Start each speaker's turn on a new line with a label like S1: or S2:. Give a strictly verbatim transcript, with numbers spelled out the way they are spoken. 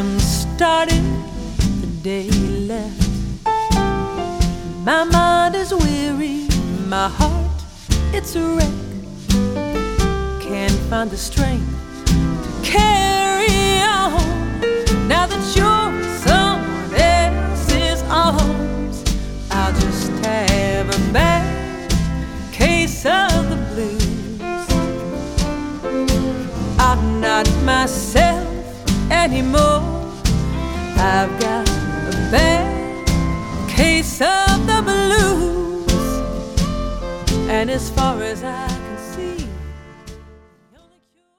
S1: him started the day he left. My mind is weary, my heart, it's a wreck. Can't find the strength to carry on. Now that you're in someone else's arms, I'll just have a bad case of the blues. I'm not myself anymore. I've got a bad case of the blues. And as far as I